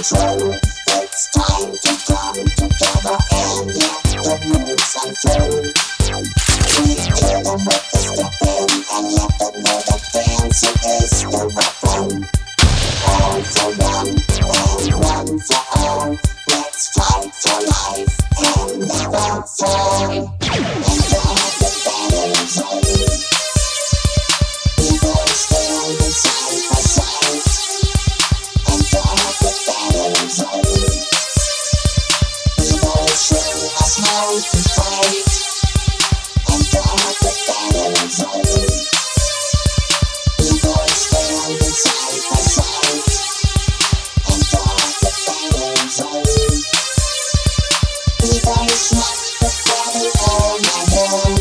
control. It's time to come together and let the moves unfold. We kill them with the step in and let them know that dancing is the weapon. All for one and one for all. Let's fight for life and never fall. Enter the battle zone. We will stand side by side. Enter the battle zone. We will show us how to fight. Enter the battle zone. We will stand side by side. Enter the battle zone. We will rock the battle all night long.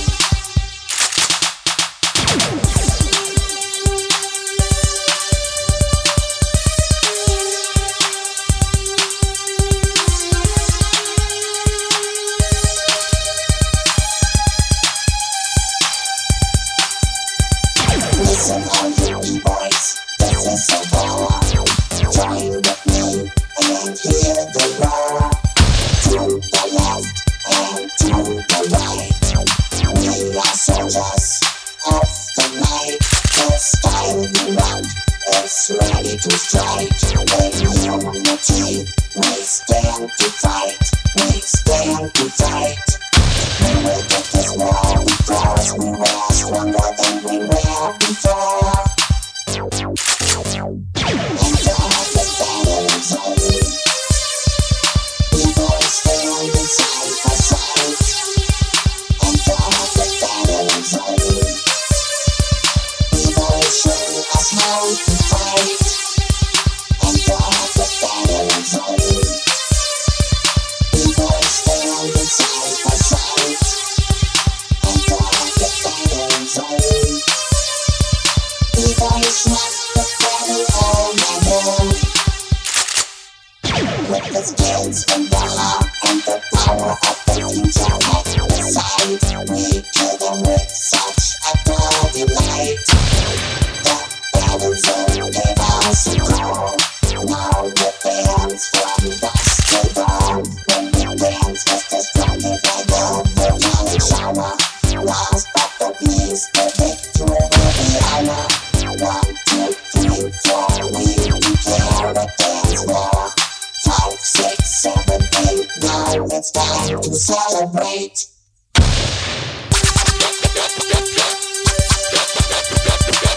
Listen all you boys, this is a war. Join with me and hear the roar. To the left and to the right. We are soldiers of the night. The style we run is ready to strike. In unity, we stand to fight. We stand to fight. We will get this war because we were stronger than we were before. Enter the battle zone. We will stand side by side. Enter the battle zone. We will show us how to fight. Enter the battle zone. We will stand side by side. Enter the battle zone. We will rock the battle all night long. With the skills and the heart and the power of the future at the side, we kill them with such a bloody light. The battle zone gave us a call. Now the bands from dusk till dawn. When we dance was the strongly by the knowledge shower. Last but the peace, the victory will be our. 1, 2, 3, 4, we declare a dance war. 5, 6, 7, 8, now it's time to celebrate.